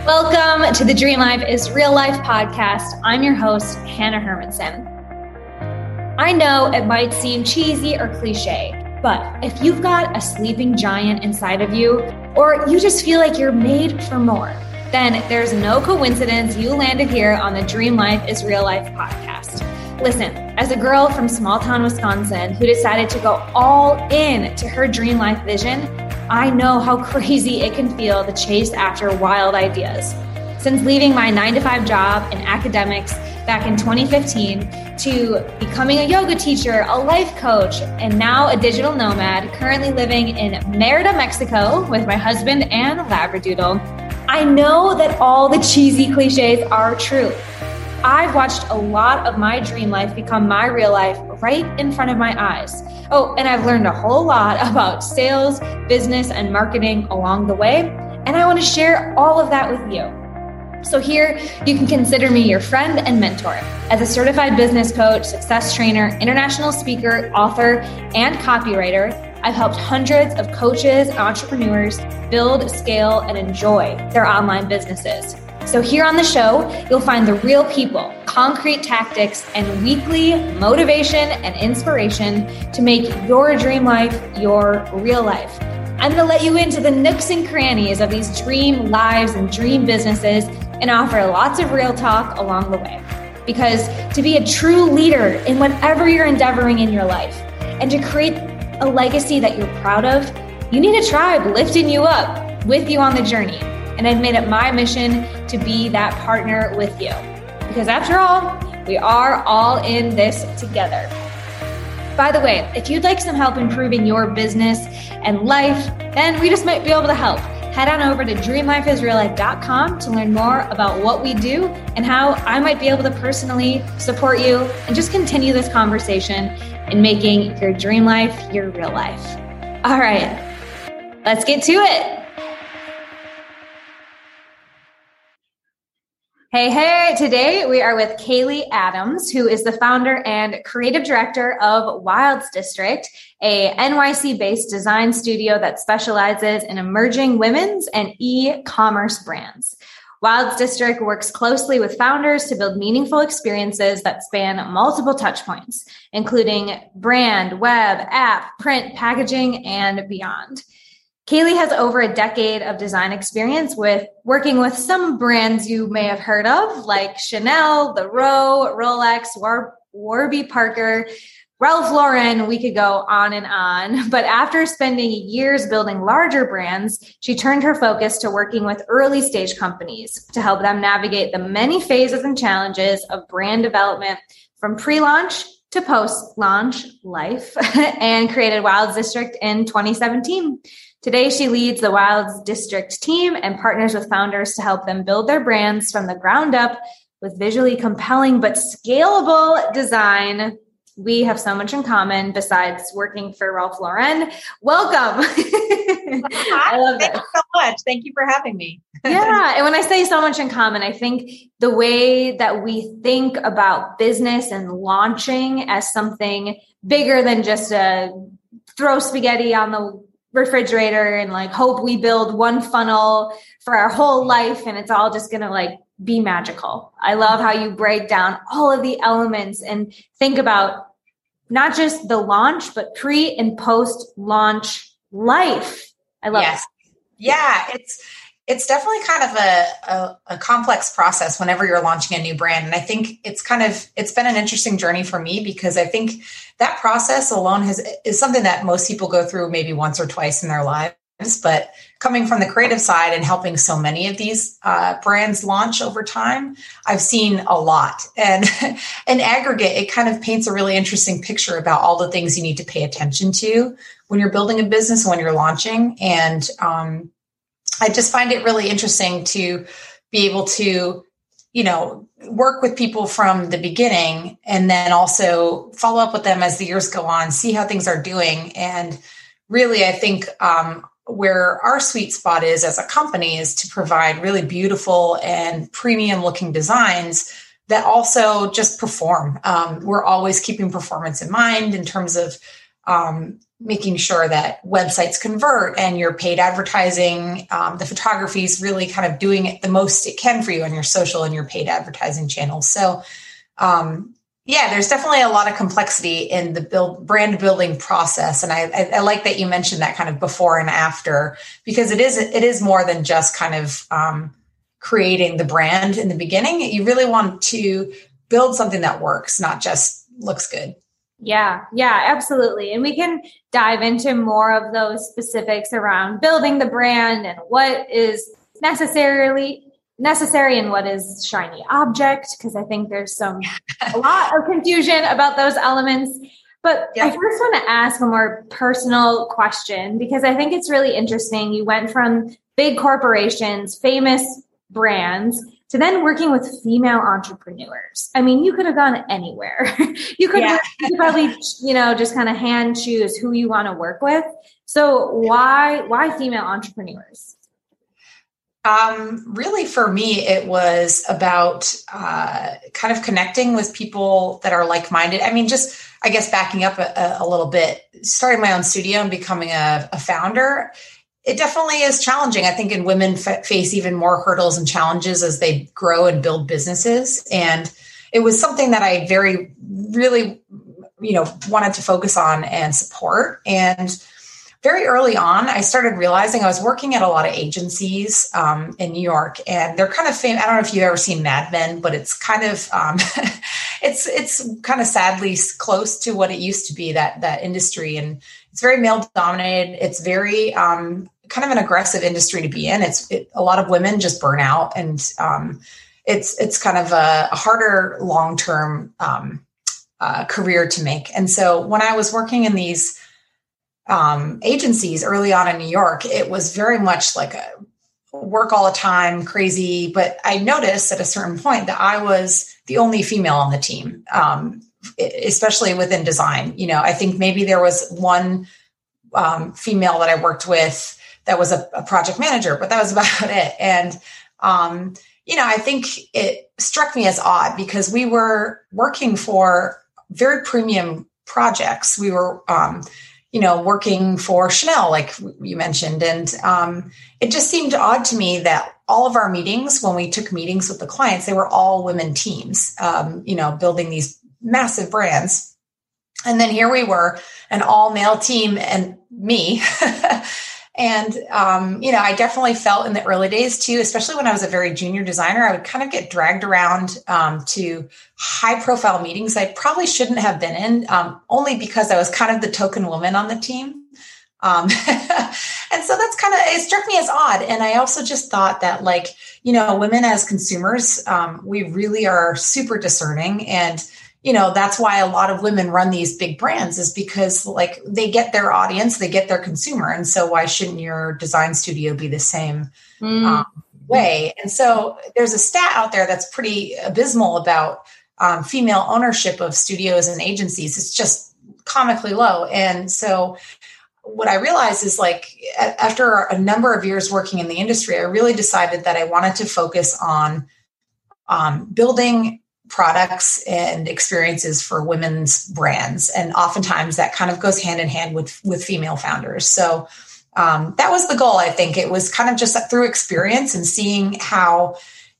Welcome to the Dream Life is Real Life podcast. I'm your host, Hannah Hermanson. I know it might seem cheesy or cliche, but if you've got a sleeping giant inside of you, or you just feel like you're made for more, then there's no coincidence you landed here on the Dream Life is Real Life podcast. Listen, as a girl from small town Wisconsin who decided to go all in to her dream life vision, I know how crazy it can feel to chase after wild ideas. Since leaving my 9-to-5 job in academics back in 2015 to becoming a yoga teacher, a life coach, and now a digital nomad, currently living in Merida, Mexico with my husband and Labradoodle, I know that all the cheesy cliches are true. I've watched a lot of my dream life become my real life right in front of my eyes. Oh, and I've learned a whole lot about sales, business, and marketing along the way, and I want to share all of that with you. So here, you can consider me your friend and mentor. As a certified business coach, success trainer, international speaker, author, and copywriter, I've helped hundreds of coaches and entrepreneurs build, scale, and enjoy their online businesses. So here on the show, you'll find the real people, concrete tactics, and weekly motivation and inspiration to make your dream life your real life. I'm going to let you into the nooks and crannies of these dream lives and dream businesses and offer lots of real talk along the way. Because to be a true leader in whatever you're endeavoring in your life and to create a legacy that you're proud of, you need a tribe lifting you up with you on the journey. And I've made it my mission to be that partner with you. Because after all, we are all in this together. By the way, if you'd like some help improving your business and life, then we just might be able to help. Head on over to dreamlifeisreallife.com to learn more about what we do and how I might be able to personally support you and just continue this conversation in making your dream life your real life. All right, let's get to it. Hey, today we are with Kaylee Adams, who is the founder and creative director of Wilds District, a NYC-based design studio that specializes in emerging women's and e-commerce brands. Wilds District works closely with founders to build meaningful experiences that span multiple touch points, including brand, web, app, print, packaging, and beyond. Kaylee has over a decade of design experience with working with some brands you may have heard of, like Chanel, The Row, Rolex, Warby Parker, Ralph Lauren. We could go on and on. But after spending years building larger brands, she turned her focus to working with early stage companies to help them navigate the many phases and challenges of brand development from pre-launch to post-launch life, and created Wilds District in 2017. Today, she leads the Wilds District team and partners with founders to help them build their brands from the ground up with visually compelling but scalable design. We have so much in common besides working for Ralph Lauren. Welcome. I love this. Thank you so much. Thank you for having me. Yeah. And when I say so much in common, I think the way that we think about business and launching as something bigger than just a throw spaghetti on the refrigerator and like hope we build one funnel for our whole life and it's all just going to like be magical. I love how you break down all of the elements and think about not just the launch, but pre and post launch life. I love it. Yeah. It's definitely kind of a complex process whenever you're launching a new brand. And I think it's been an interesting journey for me because I think that process alone is something that most people go through maybe once or twice in their lives. But coming from the creative side and helping so many of these brands launch over time, I've seen a lot. And in aggregate, it kind of paints a really interesting picture about all the things you need to pay attention to when you're building a business, when you're launching. And I just find it really interesting to be able to, work with people from the beginning and then also follow up with them as the years go on, see how things are doing. And really, I think where our sweet spot is as a company is to provide really beautiful and premium looking designs that also just perform. We're always keeping performance in mind in terms of making sure that websites convert and your paid advertising, the photography is really kind of doing it the most it can for you on your social and your paid advertising channels. So, there's definitely a lot of complexity in the brand building process. And I like that you mentioned that kind of before and after, because it is more than just kind of creating the brand in the beginning. You really want to build something that works, not just looks good. Yeah, absolutely. And we can dive into more of those specifics around building the brand and what is necessary and what is shiny object, because I think there's a lot of confusion about those elements. But I first want to ask a more personal question, because I think it's really interesting. You went from big corporations, famous brands, to then working with female entrepreneurs. I mean, you could have gone anywhere. You could probably, just kind of hand choose who you want to work with. So why female entrepreneurs? Really, for me, it was about kind of connecting with people that are like-minded. I mean, just, I guess, backing up a little bit, starting my own studio and becoming a founder, it definitely is challenging. I think women face even more hurdles and challenges as they grow and build businesses. And it was something that I really, wanted to focus on and support. And very early on, I started realizing I was working at a lot of agencies in New York, and they're kind of famous. I don't know if you've ever seen Mad Men, but it's kind of it's kind of sadly close to what it used to be, that industry, and it's very male dominated. It's very kind of an aggressive industry to be in. A lot of women just burn out, and it's kind of a harder long-term career to make. And so when I was working in these agencies early on in New York, it was very much like a work all the time, crazy. But I noticed at a certain point that I was the only female on the team, especially within design. I think maybe there was one female that I worked with that was a project manager, but that was about it. And, I think it struck me as odd because we were working for very premium projects. We were, working for Chanel, like you mentioned. And it just seemed odd to me that all of our meetings, when we took meetings with the clients, they were all women teams, building these massive brands. And then here we were, an all male team and me. And, I definitely felt in the early days too, especially when I was a very junior designer, I would kind of get dragged around to high profile meetings I probably shouldn't have been in, only because I was kind of the token woman on the team. And so that's it struck me as odd. And I also just thought that women as consumers, we really are super discerning. And that's why a lot of women run these big brands, is because they get their audience, they get their consumer. And so why shouldn't your design studio be the same way? And so there's a stat out there that's pretty abysmal about female ownership of studios and agencies. It's just comically low. And so what I realized is after a number of years working in the industry, I really decided that I wanted to focus on building products and experiences for women's brands. And oftentimes that kind of goes hand in hand with female founders. So that was the goal. I think it was kind of just through experience and seeing how,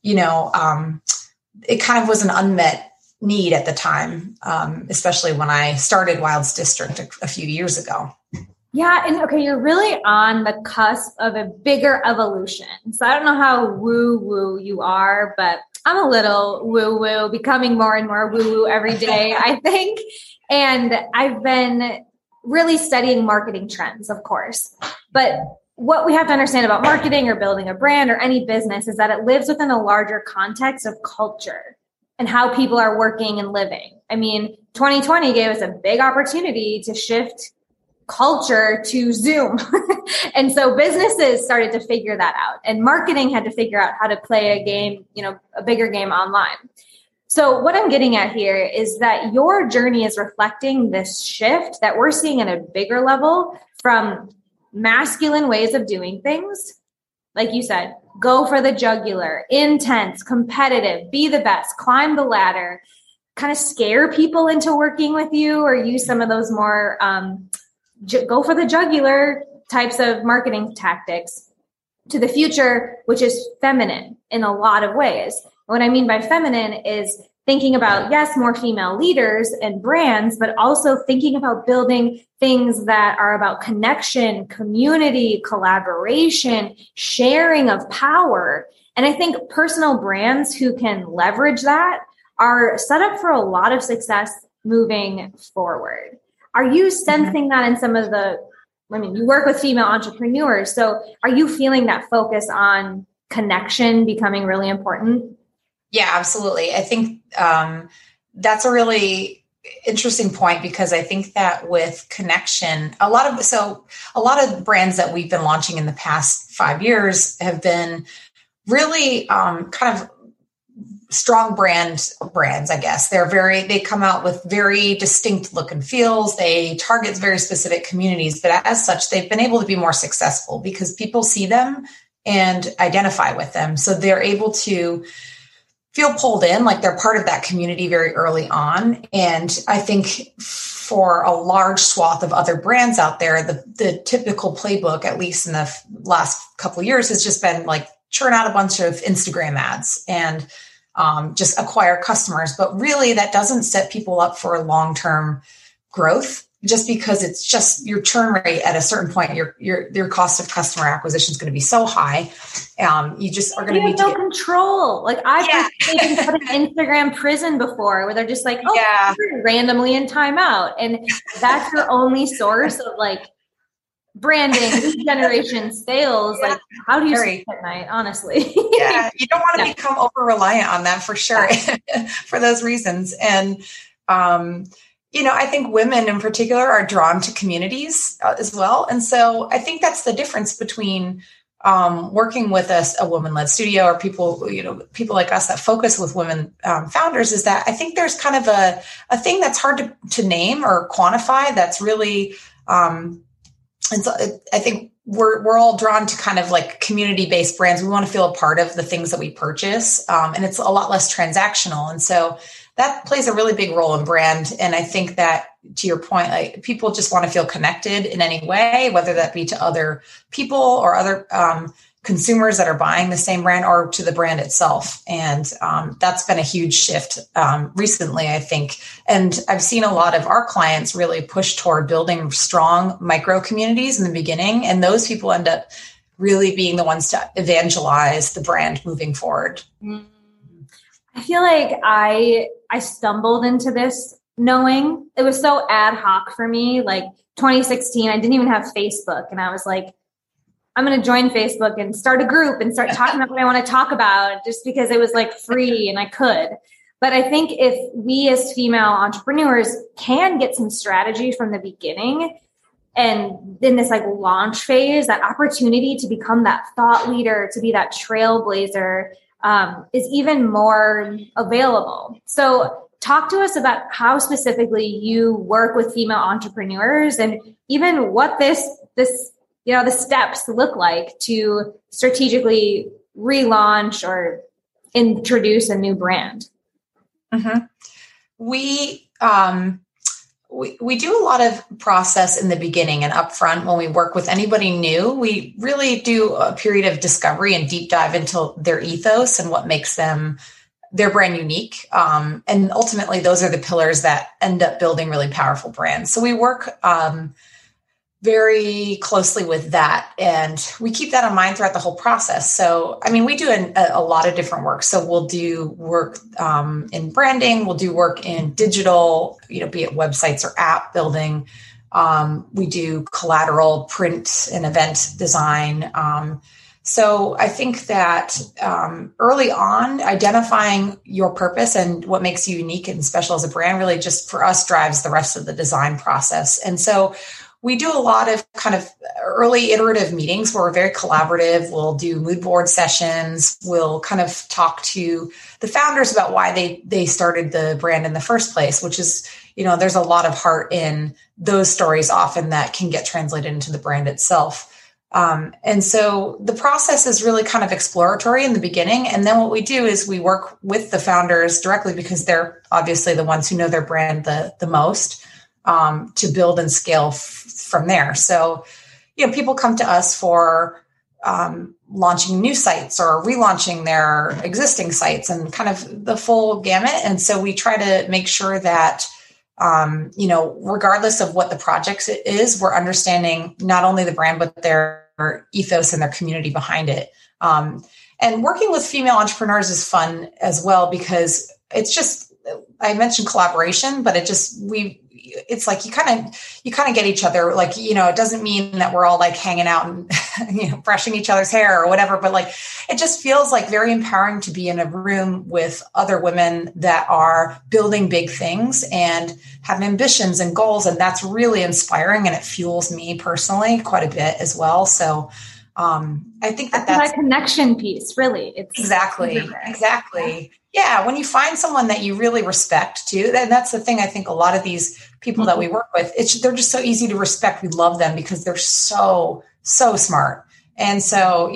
it kind of was an unmet need at the time, especially when I started Wilds District a few years ago. Yeah. And okay, you're really on the cusp of a bigger evolution. So I don't know how woo-woo you are, but I'm a little woo-woo, becoming more and more woo-woo every day, I think. And I've been really studying marketing trends, of course. But what we have to understand about marketing or building a brand or any business is that it lives within a larger context of culture and how people are working and living. I mean, 2020 gave us a big opportunity to shift culture to Zoom. And so businesses started to figure that out, and marketing had to figure out how to play a game, a bigger game online. So what I'm getting at here is that your journey is reflecting this shift that we're seeing at a bigger level from masculine ways of doing things. Like you said, go for the jugular, intense, competitive, be the best, climb the ladder, kind of scare people into working with you, or use some of those more, go for the jugular types of marketing tactics, to the future, which is feminine in a lot of ways. What I mean by feminine is thinking about, yes, more female leaders and brands, but also thinking about building things that are about connection, community, collaboration, sharing of power. And I think personal brands who can leverage that are set up for a lot of success moving forward. Are you sensing that in some of you work with female entrepreneurs, so are you feeling that focus on connection becoming really important? Yeah, absolutely. I think that's a really interesting point, because I think that with connection, a lot of brands that we've been launching in the past 5 years have been really kind of strong brands, I guess. They come out with very distinct look and feels. They target very specific communities, but as such, they've been able to be more successful because people see them and identify with them. So they're able to feel pulled in, like they're part of that community very early on. And I think for a large swath of other brands out there, the typical playbook, at least in the last couple of years, has just been like churn out a bunch of Instagram ads and just acquire customers. But really, that doesn't set people up for long-term growth, just because it's just your churn rate at a certain point, your cost of customer acquisition is going to be so high. You just are going to need to get control. Like I've been put in Instagram prison before, where they're just like, randomly in timeout. And that's your only source of like branding, lead generation, sales. Like, how do you sleep at night, honestly? Yeah, you don't want to become over reliant on that for sure, for those reasons. And, I think women in particular are drawn to communities as well. And so I think that's the difference between working with a woman-led studio or people like us that focus with women founders, is that I think there's kind of a thing that's hard to name or quantify. That's really, and so I think we're all drawn to kind of like community-based brands. We want to feel a part of the things that we purchase, and it's a lot less transactional. And so that plays a really big role in brand. And I think that, to your point, like people just want to feel connected in any way, whether that be to other people or other consumers that are buying the same brand, or to the brand itself. And that's been a huge shift recently, I think. And I've seen a lot of our clients really push toward building strong micro communities in the beginning. And those people end up really being the ones to evangelize the brand moving forward. I feel like I stumbled into this knowing it was so ad hoc for me. Like 2016, I didn't even have Facebook. And I was like, I'm going to join Facebook and start a group and start talking about what I want to talk about, just because it was like free and I could. But I think if we as female entrepreneurs can get some strategy from the beginning, and in this like launch phase, that opportunity to become that thought leader, to be that trailblazer, is even more available. So talk to us about how specifically you work with female entrepreneurs, and even what the steps look like to strategically relaunch or introduce a new brand. Mm-hmm. We do a lot of process in the beginning and upfront when we work with anybody new. We really do a period of discovery and deep dive into their ethos and what makes their brand unique. And ultimately, those are the pillars that end up building really powerful brands. So we work very closely with that, and we keep that in mind throughout the whole process. So, I mean, we do a lot of different work. So we'll do work in branding, we'll do work in digital, be it websites or app building. We do collateral, print, and event design. So I think that early on, identifying your purpose and what makes you unique and special as a brand really just for us drives the rest of the design process. And so we do a lot of kind of early iterative meetings where we're very collaborative. We'll do mood board sessions. We'll kind of talk to the founders about why they started the brand in the first place, which is, there's a lot of heart in those stories often that can get translated into the brand itself. And so the process is really kind of exploratory in the beginning. And then what we do is we work with the founders directly, because they're obviously the ones who know their brand the most. to build and scale from there. So, people come to us for launching new sites or relaunching their existing sites and kind of the full gamut. And so we try to make sure that, regardless of what the project is, we're understanding not only the brand, but their ethos and their community behind it. And working with female entrepreneurs is fun as well, because it's just, I mentioned collaboration, but it's like you kind of get each other. Like, it doesn't mean that we're all like hanging out and, brushing each other's hair or whatever, but like, it just feels like very empowering to be in a room with other women that are building big things and have ambitions and goals. And that's really inspiring. And it fuels me personally quite a bit as well. So, I think that's that connection piece, really. It's exactly. Yeah. When you find someone that you really respect too, and that's the thing. I think a lot of these people that we work with, they're just so easy to respect. We love them because they're so smart. And so,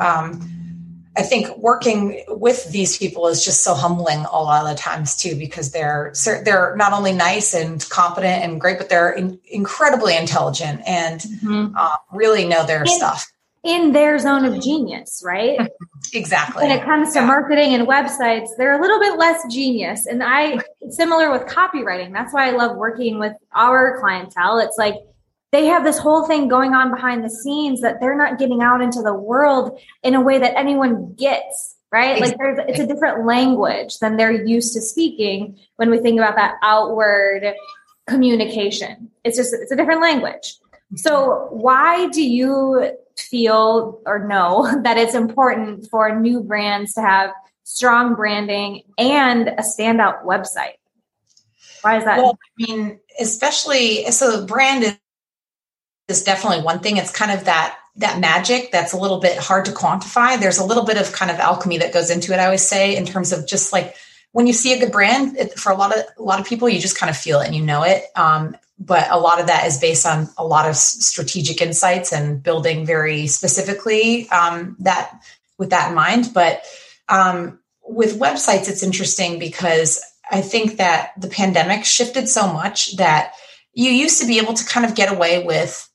I think working with these people is just so humbling a lot of the times too, because they're not only nice and competent and great, but they're incredibly intelligent and really know their stuff. In their zone of genius, right? Exactly. When it comes to marketing and websites, they're a little bit less genius. And similar with copywriting. That's why I love working with our clientele. It's like they have this whole thing going on behind the scenes that they're not getting out into the world in a way that anyone gets, right? Exactly. Like it's a different language than they're used to speaking when we think about that outward communication. It's a different language. So why do you feel or know that it's important for new brands to have strong branding and a standout website? Why is that? Well, especially, so brand is definitely one thing. It's kind of that magic that's a little bit hard to quantify. There's a little bit of kind of alchemy that goes into it, I always say, in terms of just like when you see a good brand, for a lot of people, you just kind of feel it and you know it. But a lot of that is based on a lot of strategic insights and building very specifically that with that in mind. But with websites, it's interesting because I think that the pandemic shifted so much that you used to be able to kind of get away with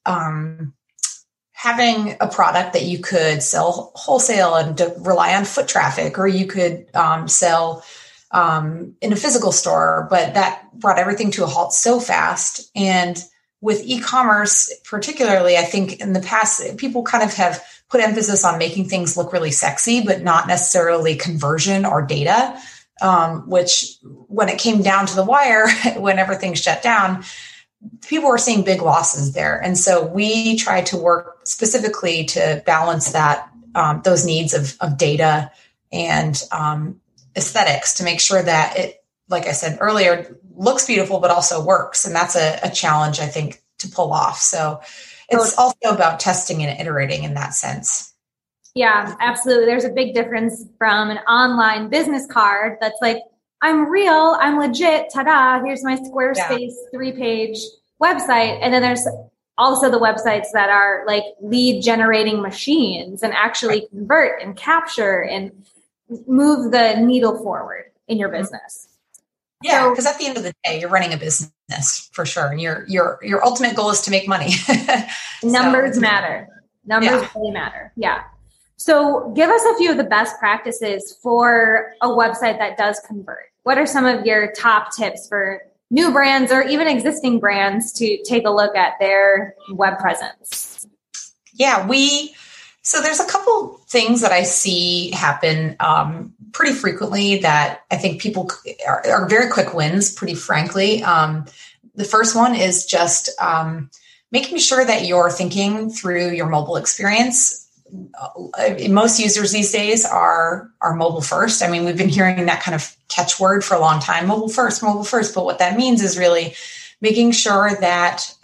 having a product that you could sell wholesale and rely on foot traffic, or you could sell in a physical store, but that brought everything to a halt so fast. And with e-commerce, particularly, I think in the past, people kind of have put emphasis on making things look really sexy, but not necessarily conversion or data, which when it came down to the wire, when everything shut down, people were seeing big losses there. And so we tried to work specifically to balance that, those needs of data and aesthetics to make sure that it, like I said earlier, looks beautiful, but also works. And that's a challenge, I think, to pull off. So it's also about testing and iterating in that sense. Yeah, absolutely. There's a big difference from an online business card that's like, I'm real, I'm legit, ta-da, here's my Squarespace 3-page website. And then there's also the websites that are like lead generating machines and actually convert and capture and move the needle forward in your business. Yeah, because at the end of the day, you're running a business for sure. And your ultimate goal is to make money. Numbers matter. Numbers really matter. Yeah. So give us a few of the best practices for a website that does convert. What are some of your top tips for new brands or even existing brands to take a look at their web presence? Yeah, so there's a couple things that I see happen pretty frequently that I think people are very quick wins, pretty frankly. The first one is just making sure that you're thinking through your mobile experience. Most users these days are mobile first. I mean, we've been hearing that kind of catchword for a long time, mobile first. But what that means is really making sure that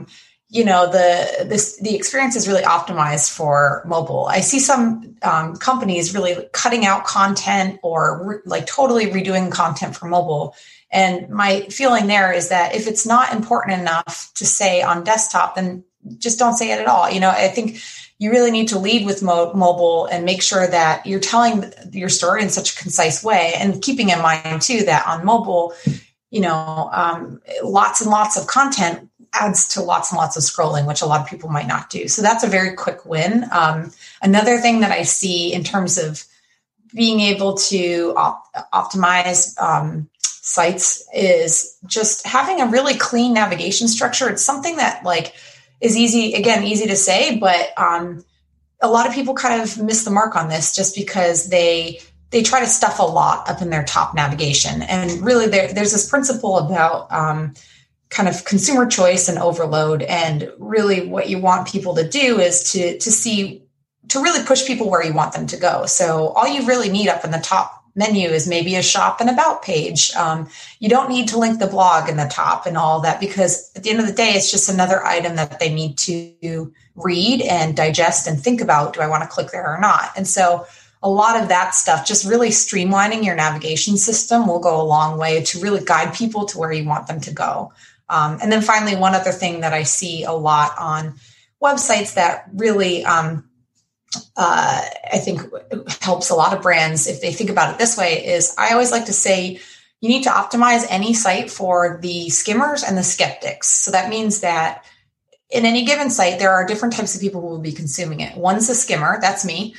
the experience is really optimized for mobile. I see some companies really cutting out content or totally redoing content for mobile. And my feeling there is that if it's not important enough to say on desktop, then just don't say it at all. I think you really need to lead with mobile and make sure that you're telling your story in such a concise way, and keeping in mind too that on mobile, lots and lots of content adds to lots and lots of scrolling, which a lot of people might not do. So that's a very quick win. Another thing that I see in terms of being able to optimize sites is just having a really clean navigation structure. It's something that is easy to say, but a lot of people kind of miss the mark on this just because they try to stuff a lot up in their top navigation. And really there's this principle about kind of consumer choice and overload. And really what you want people to do is to really push people where you want them to go. So all you really need up in the top menu is maybe a shop and about page. You don't need to link the blog in the top and all that, because at the end of the day, it's just another item that they need to read and digest and think about. Do I want to click there or not? And so a lot of that stuff, just really streamlining your navigation system will go a long way to really guide people to where you want them to go. And then finally, one other thing that I see a lot on websites that really, I think helps a lot of brands if they think about it this way is I always like to say you need to optimize any site for the skimmers and the skeptics. So that means that in any given site, there are different types of people who will be consuming it. One's a skimmer. That's me.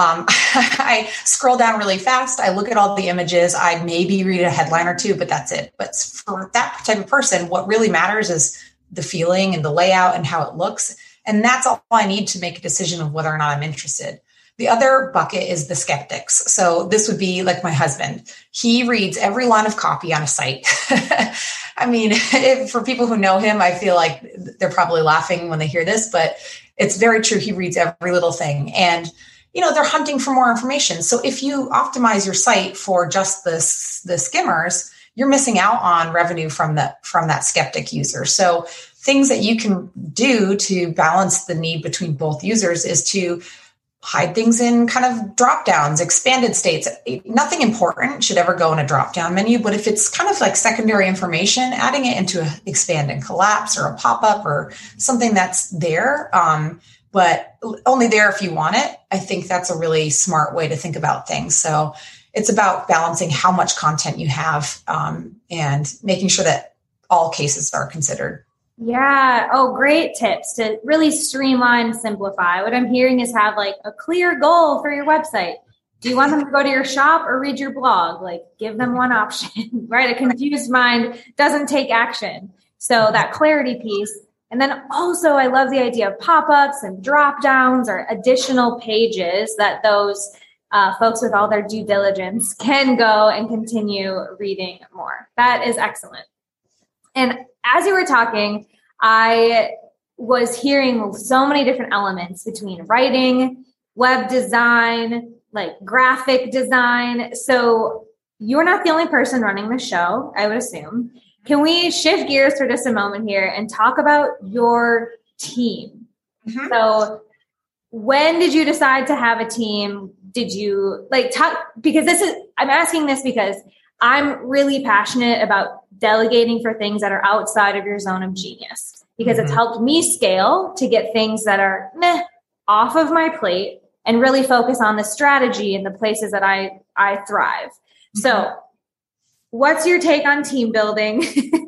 I scroll down really fast. I look at all the images. I maybe read a headline or two, but that's it. But for that type of person, what really matters is the feeling and the layout and how it looks. And that's all I need to make a decision of whether or not I'm interested. The other bucket is the skeptics. So this would be like my husband. He reads every line of copy on a site. I mean, for people who know him, I feel like they're probably laughing when they hear this, but it's very true. He reads every little thing. And they're hunting for more information. So if you optimize your site for just the skimmers, you're missing out on revenue from that skeptic user. So things that you can do to balance the need between both users is to hide things in kind of drop downs, expanded states. Nothing important should ever go in a drop down menu, but if it's kind of like secondary information, adding it into an expand and collapse or a pop-up or something that's there, but only there if you want it, I think that's a really smart way to think about things. So it's about balancing how much content you have and making sure that all cases are considered. Yeah. Oh, great tips to really streamline, simplify. What I'm hearing is have a clear goal for your website. Do you want them to go to your shop or read your blog? Give them one option, right? A confused mind doesn't take action. So that clarity piece. And then also I love the idea of pop-ups and drop downs or additional pages that those folks with all their due diligence can go and continue reading more. That is excellent. And as you were talking, I was hearing so many different elements between writing, web design, graphic design. So you're not the only person running the show, I would assume. Can we shift gears for just a moment here and talk about your team? Mm-hmm. So when did you decide to have a team? Did you because I'm asking this because I'm really passionate about delegating for things that are outside of your zone of genius, because it's helped me scale to get things that are off of my plate and really focus on the strategy and the places that I thrive. Mm-hmm. So what's your take on team building?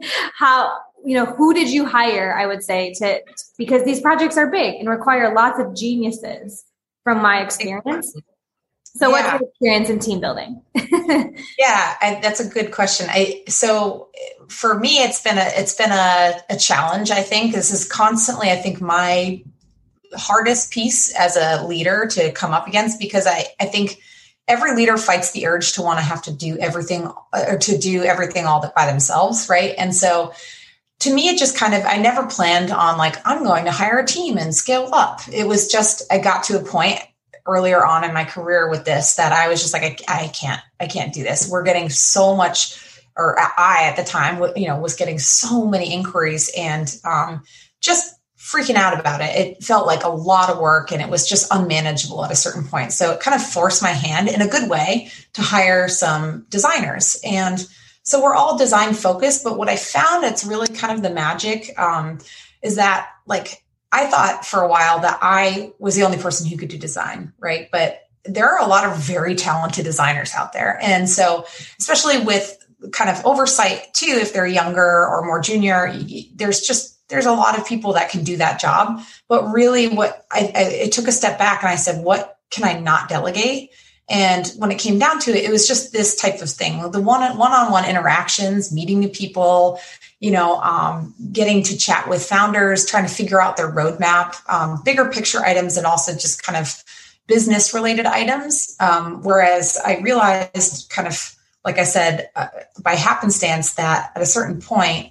How, who did you hire, I would say, because these projects are big and require lots of geniuses from my experience. So what's your experience in team building? That's a good question. So for me, it's been a challenge. I think this is constantly, I think, my hardest piece as a leader to come up against, because I think every leader fights the urge to want to have to do everything or to do everything all by themselves. Right. And so to me, it just kind of, I never planned on I'm going to hire a team and scale up. It was just, I got to a point earlier on in my career with this that I was just I can't do this. We're getting so much, or I at the time, was getting so many inquiries and just freaking out about it. It felt like a lot of work and it was just unmanageable at a certain point. So it kind of forced my hand in a good way to hire some designers. And so we're all design focused, but what I found it's really kind of the magic is that I thought for a while that I was the only person who could do design, right? But there are a lot of very talented designers out there. And so especially with kind of oversight too, if they're younger or more junior. There's a lot of people that can do that job. But really I took a step back and I said, what can I not delegate? And when it came down to it, it was just this type of thing, the one-on-one interactions, meeting new people, getting to chat with founders, trying to figure out their roadmap, bigger picture items, and also just kind of business related items. Whereas I realized kind of, like I said, by happenstance that at a certain point,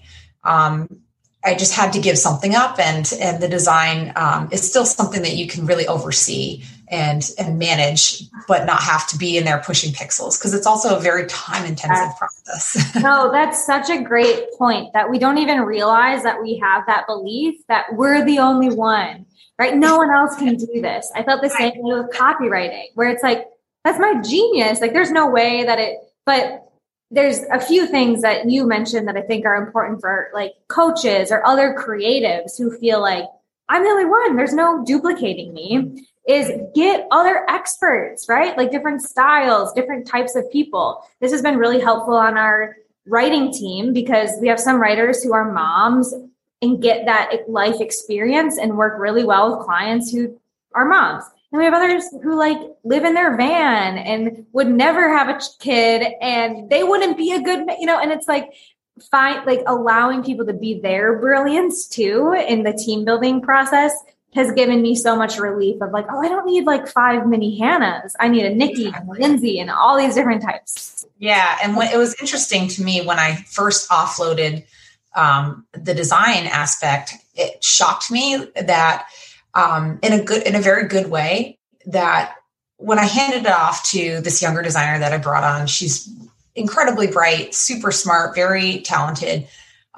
I just had to give something up, and the design is still something that you can really oversee and manage, but not have to be in there pushing pixels, because it's also a very time intensive process. No, that's such a great point, that we don't even realize that we have that belief that we're the only one, right? No one else can do this. I felt the same way with copywriting, where it's like, that's my genius. Like there's no way but there's a few things that you mentioned that I think are important for like coaches or other creatives who feel like I'm the only one, there's no duplicating me, is get other experts, right? Like different styles, different types of people. This has been really helpful on our writing team because we have some writers who are moms and get that life experience and work really well with clients who are moms. And we have others who like live in their van and would never have a kid, and they wouldn't be a good, and it's like, allowing people to be their brilliance too in the team building process has given me so much relief of like, oh, I don't need like 5 mini Hannahs. I need a Nikki and a Lindsay and all these different types. Yeah. And it was interesting to me when I first offloaded the design aspect, it shocked me that in a very good way, that when I handed it off to this younger designer that I brought on, she's incredibly bright, super smart, very talented,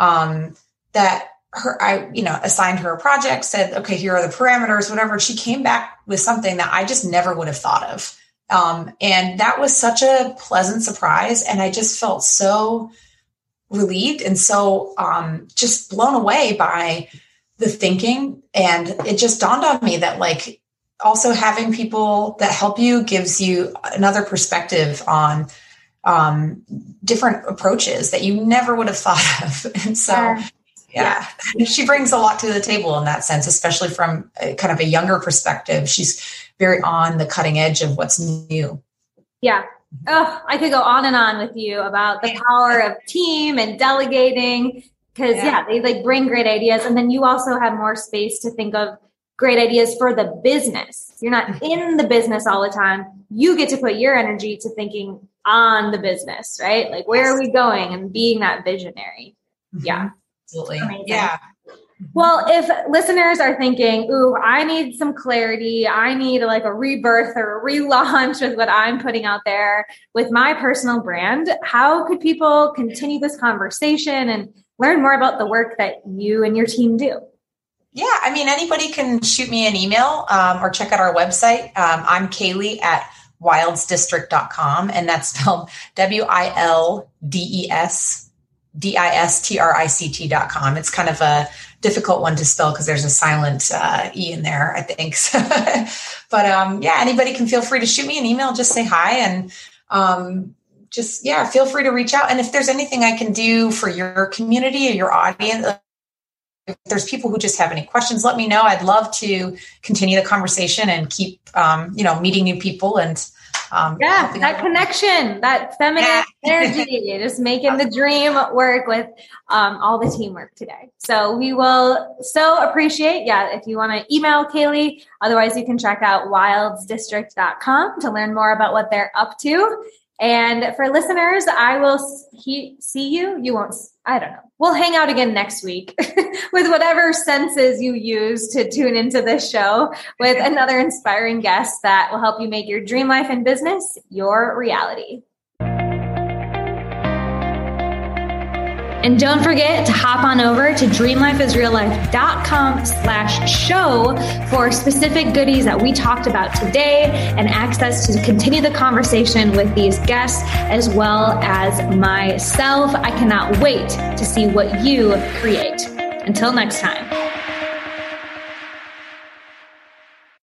I assigned her a project, said, okay, here are the parameters, whatever. She came back with something that I just never would have thought of. And that was such a pleasant surprise. And I just felt so relieved and so just blown away by the thinking. And it just dawned on me that like also having people that help you gives you another perspective on different approaches that you never would have thought of. And so, yeah, she brings a lot to the table in that sense, especially from kind of a younger perspective. She's very on the cutting edge of what's new. Yeah. Oh, I could go on and on with you about the power of team and delegating, because they like bring great ideas. And then you also have more space to think of great ideas for the business. You're not in the business all the time. You get to put your energy to thinking on the business, right? Like, where are we going, and being that visionary. Mm-hmm. Yeah. Absolutely. Amazing. Yeah. Well, if listeners are thinking, ooh, I need some clarity, I need like a rebirth or a relaunch with what I'm putting out there with my personal brand, how could people continue this conversation and learn more about the work that you and your team do? Yeah, I mean, anybody can shoot me an email or check out our website. I'm Kaylee at wildsdistrict.com, and that's spelled WILDESDISTRICT.com. It's kind of a difficult one to spell because there's a silent E in there, I think. But anybody can feel free to shoot me an email, just say hi, and feel free to reach out. And if there's anything I can do for your community or your audience, if there's people who just have any questions, let me know. I'd love to continue the conversation and keep, meeting new people and that connection, that feminine energy, just making the dream work with all the teamwork today. So we will so appreciate, if you want to email Kaylee. Otherwise, you can check out wildsdistrict.com to learn more about what they're up to. And for listeners, I will see you. You won't, I don't know. We'll hang out again next week with whatever senses you use to tune into this show with another inspiring guest that will help you make your dream life and business your reality. And don't forget to hop on over to dreamlifeisreallife.com/show for specific goodies that we talked about today and access to continue the conversation with these guests as well as myself. I cannot wait to see what you create. Until next time.